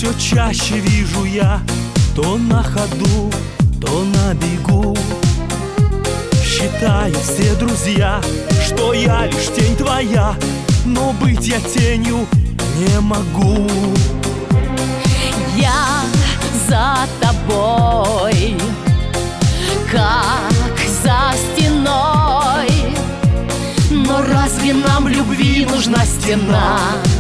все чаще вижу я, то на ходу, то на бегу. Считаю все друзья, что я лишь тень твоя, но быть я тенью не могу. Я за тобой, как за стеной. Но разве нам в любви нужна стена?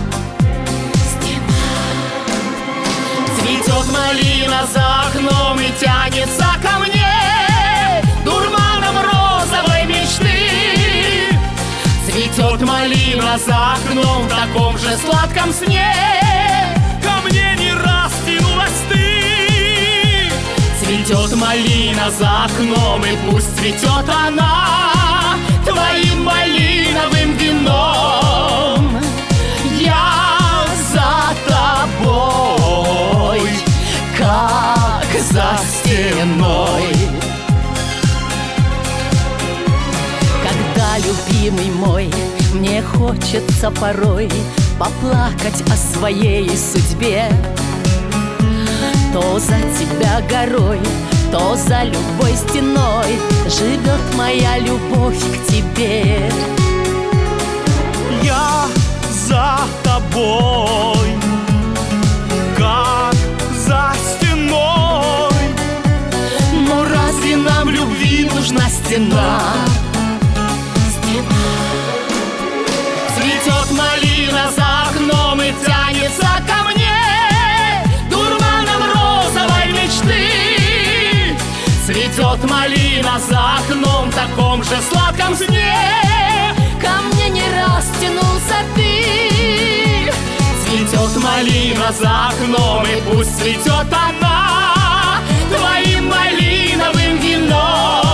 Цветет малина за окном и тянется ко мне дурманом розовой мечты. Цветет малина за окном в таком же сладком сне. Ко мне не раз тянулась ты. Цветет малина за окном, и пусть цветет она твоим малиновым вином. Я за тобой, как за стеной. Когда, любимый мой, мне хочется порой поплакать о своей судьбе, то за тебя горой, то за любой стеной живет моя любовь к тебе. Я за тобой, как за стеной. Но разве нам в любви нужна стена? Цветет малина за окном и тянется ко мне дурманом розовой мечты. Цветет малина за окном в таком же сладком сне. Ко мне не раз тянулся ты. Цветет малина за окном, и пусть цветет она твоим малиновым вином.